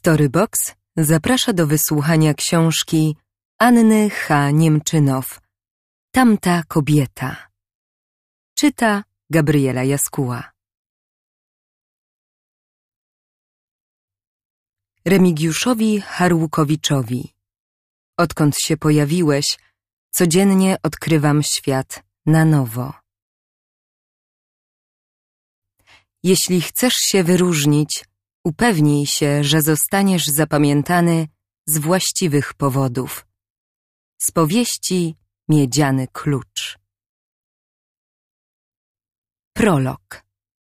Storybox zaprasza do wysłuchania książki Anny H. Niemczynow Tamta kobieta. Czyta Gabriela Jaskuła. Remigiuszowi Harłukowiczowi. Odkąd się pojawiłeś, codziennie odkrywam świat na nowo. Jeśli chcesz się wyróżnić, upewnij się, że zostaniesz zapamiętany z właściwych powodów. Z powieści Miedziany klucz. Prolog.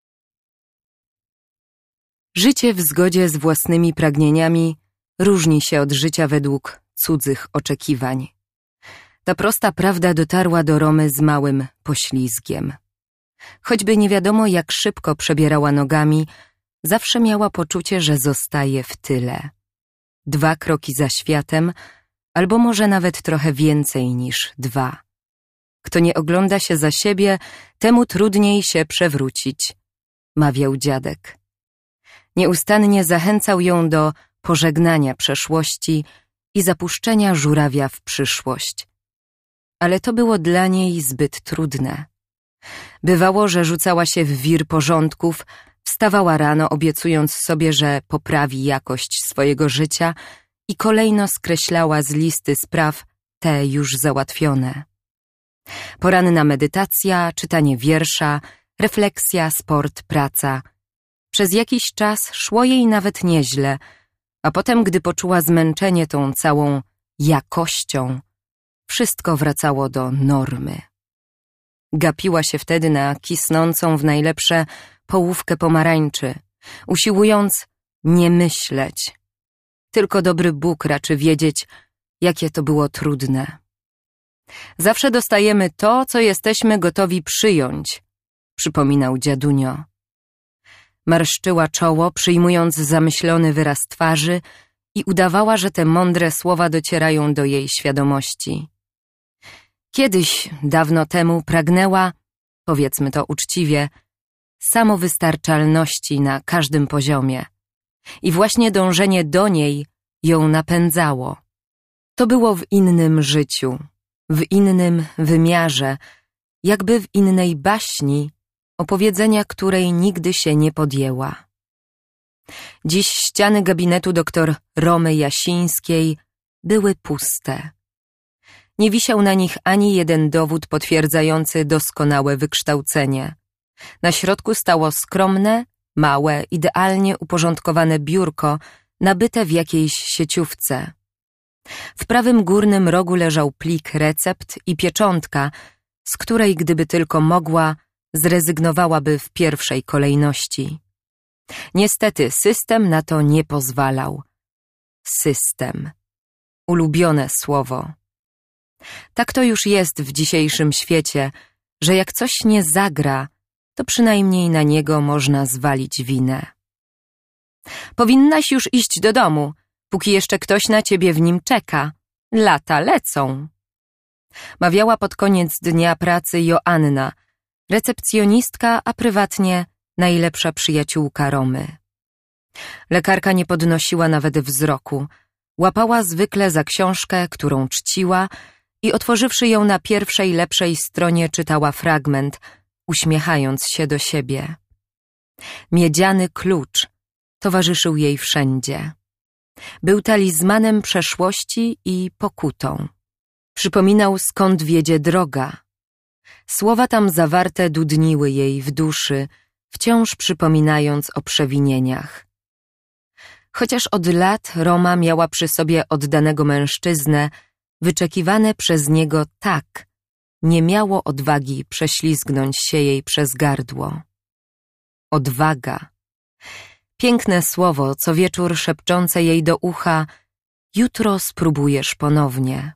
Życie w zgodzie z własnymi pragnieniami różni się od życia według cudzych oczekiwań. Ta prosta prawda dotarła do Romy z małym poślizgiem. Choćby nie wiadomo jak szybko przebierała nogami, zawsze miała poczucie, że zostaje w tyle. 2 kroki za światem, albo może nawet trochę więcej niż 2. Kto nie ogląda się za siebie, temu trudniej się przewrócić, mawiał dziadek. Nieustannie zachęcał ją do pożegnania przeszłości i zapuszczenia żurawia w przyszłość. Ale to było dla niej zbyt trudne. Bywało, że rzucała się w wir porządków, wstawała rano, obiecując sobie, że poprawi jakość swojego życia i kolejno skreślała z listy spraw te już załatwione. Poranna medytacja, czytanie wiersza, refleksja, sport, praca. Przez jakiś czas szło jej nawet nieźle, a potem, gdy poczuła zmęczenie tą całą jakością, wszystko wracało do normy. Gapiła się wtedy na kisnącą w najlepsze połówkę pomarańczy, usiłując nie myśleć. Tylko dobry Bóg raczy wiedzieć, jakie to było trudne. Zawsze dostajemy to, co jesteśmy gotowi przyjąć, przypominał dziadunio. Marszczyła czoło, przyjmując zamyślony wyraz twarzy i udawała, że te mądre słowa docierają do jej świadomości. Kiedyś, dawno temu, pragnęła, powiedzmy to uczciwie, samowystarczalności na każdym poziomie. I właśnie dążenie do niej ją napędzało. To było w innym życiu, w innym wymiarze, jakby w innej baśni, opowiedzenia której nigdy się nie podjęła. Dziś ściany gabinetu dr Romy Jasińskiej były puste. Nie wisiał na nich ani jeden dowód potwierdzający doskonałe wykształcenie. Na środku stało skromne, małe, idealnie uporządkowane biurko, nabyte w jakiejś sieciówce. W prawym górnym rogu leżał plik recept i pieczątka, z której, gdyby tylko mogła, zrezygnowałaby w pierwszej kolejności. Niestety system na to nie pozwalał. System. Ulubione słowo. Tak to już jest w dzisiejszym świecie, że jak coś nie zagra, to przynajmniej na niego można zwalić winę. Powinnaś już iść do domu, póki jeszcze ktoś na ciebie w nim czeka. Lata lecą. Mawiała pod koniec dnia pracy Joanna, recepcjonistka, a prywatnie najlepsza przyjaciółka Romy. Lekarka nie podnosiła nawet wzroku. Łapała zwykle za książkę, którą czciła i otworzywszy ją na pierwszej lepszej stronie czytała fragment, uśmiechając się do siebie. Miedziany klucz towarzyszył jej wszędzie. Był talizmanem przeszłości i pokutą. Przypominał, skąd wiedzie droga. Słowa tam zawarte dudniły jej w duszy, wciąż przypominając o przewinieniach. Chociaż od lat Roma miała przy sobie oddanego mężczyznę, wyczekiwane przez niego tak, nie miało odwagi prześlizgnąć się jej przez gardło. Odwaga. Piękne słowo, co wieczór szepczące jej do ucha: jutro spróbujesz ponownie.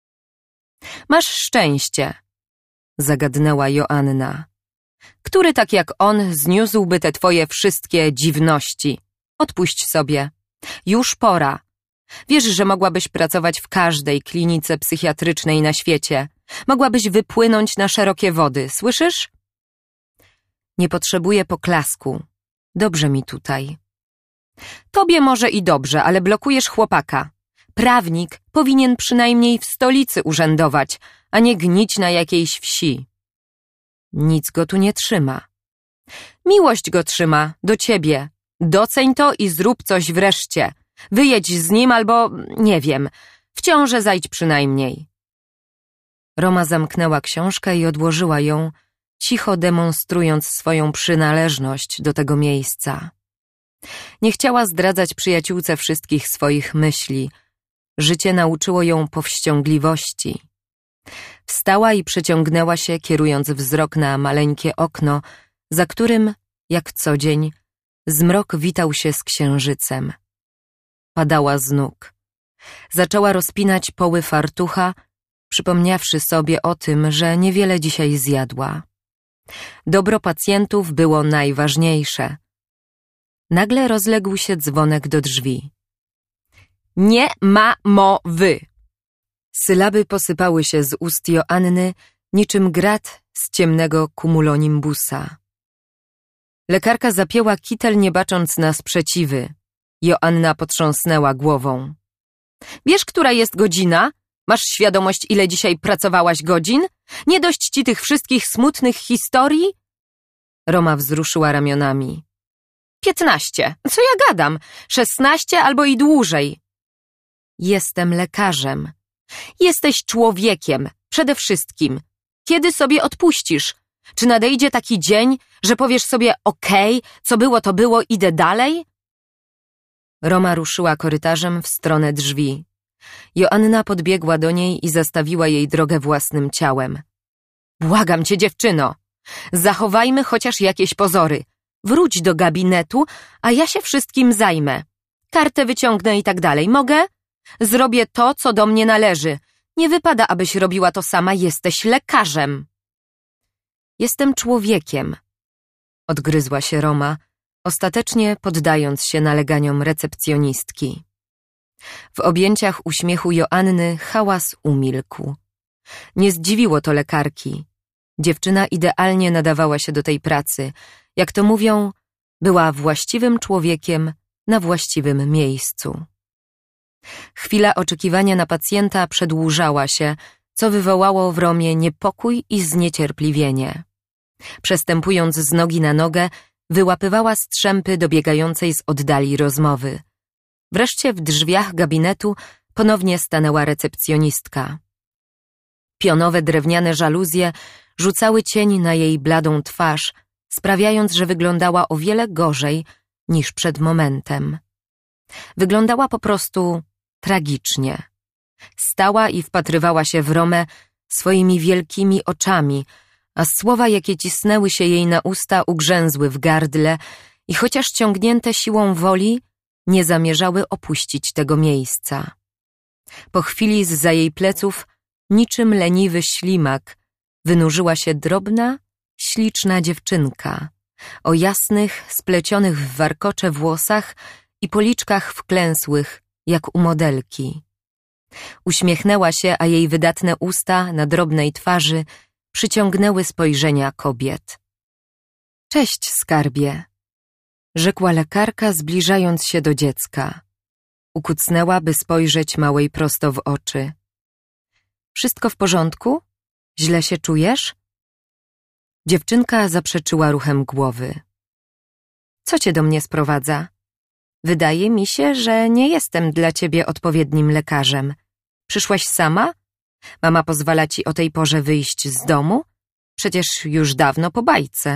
Masz szczęście, zagadnęła Joanna. Który tak jak on zniósłby te twoje wszystkie dziwności? Odpuść sobie. Już pora. Wiesz, że mogłabyś pracować w każdej klinice psychiatrycznej na świecie. Mogłabyś wypłynąć na szerokie wody, słyszysz? Nie potrzebuję poklasku. Dobrze mi tutaj. Tobie może i dobrze, ale blokujesz chłopaka. Prawnik powinien przynajmniej w stolicy urzędować, a nie gnić na jakiejś wsi. Nic go tu nie trzyma. Miłość go trzyma, do ciebie. Doceń to i zrób coś wreszcie. Wyjedź z nim albo, nie wiem, w ciążę zajdź przynajmniej. Roma zamknęła książkę i odłożyła ją, cicho demonstrując swoją przynależność do tego miejsca. Nie chciała zdradzać przyjaciółce wszystkich swoich myśli. Życie nauczyło ją powściągliwości. Wstała i przeciągnęła się, kierując wzrok na maleńkie okno, za którym, jak co dzień, zmrok witał się z księżycem. Padała z nóg. Zaczęła rozpinać poły fartucha, przypomniawszy sobie o tym, że niewiele dzisiaj zjadła. Dobro pacjentów było najważniejsze. Nagle rozległ się dzwonek do drzwi. Nie ma mowy! Sylaby posypały się z ust Joanny niczym grat z ciemnego cumulonimbusa. Lekarka zapięła kitel, nie bacząc na sprzeciwy. Joanna potrząsnęła głową. Wiesz, która jest godzina? Masz świadomość, ile dzisiaj pracowałaś godzin? Nie dość ci tych wszystkich smutnych historii? Roma wzruszyła ramionami. 15. Co ja gadam? 16 albo i dłużej. Jestem lekarzem. Jesteś człowiekiem, przede wszystkim. Kiedy sobie odpuścisz? Czy nadejdzie taki dzień, że powiesz sobie okej, co było to było, idę dalej? Roma ruszyła korytarzem w stronę drzwi. Joanna podbiegła do niej i zastawiła jej drogę własnym ciałem. Błagam cię, dziewczyno, zachowajmy chociaż jakieś pozory. Wróć do gabinetu, a ja się wszystkim zajmę. Kartę wyciągnę i tak dalej. Mogę? Zrobię to, co do mnie należy. Nie wypada, abyś robiła to sama. Jesteś lekarzem. Jestem człowiekiem, odgryzła się Roma, ostatecznie poddając się naleganiom recepcjonistki. W objęciach uśmiechu Joanny hałas umilkł. Nie zdziwiło to lekarki. Dziewczyna idealnie nadawała się do tej pracy. Jak to mówią, była właściwym człowiekiem na właściwym miejscu. Chwila oczekiwania na pacjenta przedłużała się, co wywołało w Romie niepokój i zniecierpliwienie. Przestępując z nogi na nogę, wyłapywała strzępy dobiegającej z oddali rozmowy. Wreszcie w drzwiach gabinetu ponownie stanęła recepcjonistka. Pionowe drewniane żaluzje rzucały cień na jej bladą twarz, sprawiając, że wyglądała o wiele gorzej niż przed momentem. Wyglądała po prostu tragicznie. Stała i wpatrywała się w Romę swoimi wielkimi oczami, a słowa, jakie cisnęły się jej na usta, ugrzęzły w gardle i chociaż ciągnięte siłą woli, nie zamierzały opuścić tego miejsca. Po chwili zza jej pleców, niczym leniwy ślimak, wynurzyła się drobna, śliczna dziewczynka o jasnych, splecionych w warkocze włosach i policzkach wklęsłych, jak u modelki. Uśmiechnęła się, a jej wydatne usta na drobnej twarzy przyciągnęły spojrzenia kobiet. Cześć, skarbie, rzekła lekarka, zbliżając się do dziecka. Ukucnęła, by spojrzeć małej prosto w oczy. Wszystko w porządku? Źle się czujesz? Dziewczynka zaprzeczyła ruchem głowy. Co cię do mnie sprowadza? Wydaje mi się, że nie jestem dla ciebie odpowiednim lekarzem. Przyszłaś sama? Mama pozwala ci o tej porze wyjść z domu? Przecież już dawno po bajce.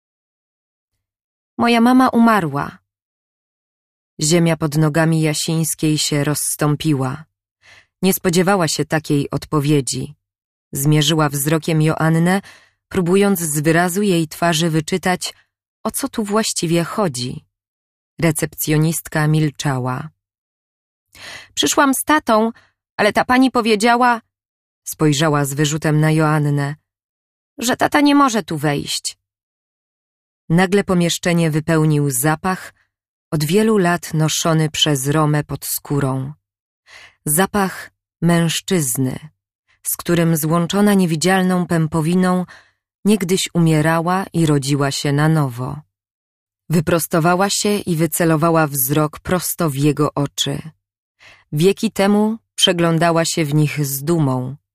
Moja mama umarła. Ziemia pod nogami Jasińskiej się rozstąpiła. Nie spodziewała się takiej odpowiedzi. Zmierzyła wzrokiem Joannę, próbując z wyrazu jej twarzy wyczytać, o co tu właściwie chodzi. Recepcjonistka milczała. Przyszłam z tatą, ale ta pani powiedziała, spojrzała z wyrzutem na Joannę, że tata nie może tu wejść. Nagle pomieszczenie wypełnił zapach, od wielu lat noszony przez Romę pod skórą. Zapach mężczyzny, z którym złączona niewidzialną pępowiną niegdyś umierała i rodziła się na nowo. Wyprostowała się i wycelowała wzrok prosto w jego oczy. Wieki temu przeglądała się w nich z dumą,